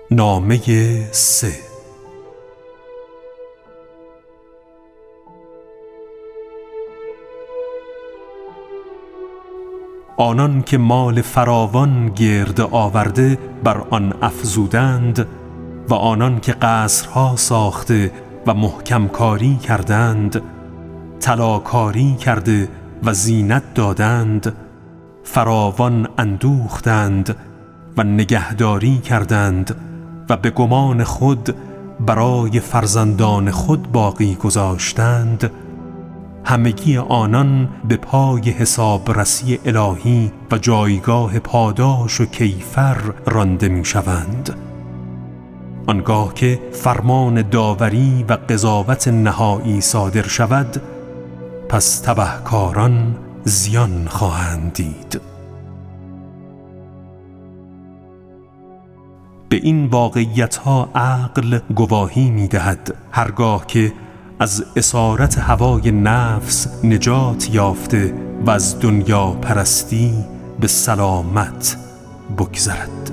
نامه 3. آنان که مال فراوان گرد آورده بر آن افزودند و آنان که قصرها ساخته و محکم کاری کردند، طلاکاری کرده و زینت دادند، فراوان اندوختند و نگهداری کردند و به گمان خود برای فرزندان خود باقی گذاشتند، همگی آنان به پای حسابرسی الهی و جایگاه پاداش و کیفر رانده می شوند. آنگاه که فرمان داوری و قضاوت نهایی صادر شود، پس تبهکاران زیان خواهند دید. به این واقعیت‌ها عقل گواهی می‌دهد هرگاه که از اسارت هوای نفس نجات یافته و از دنیا پرستی به سلامت بگذرد.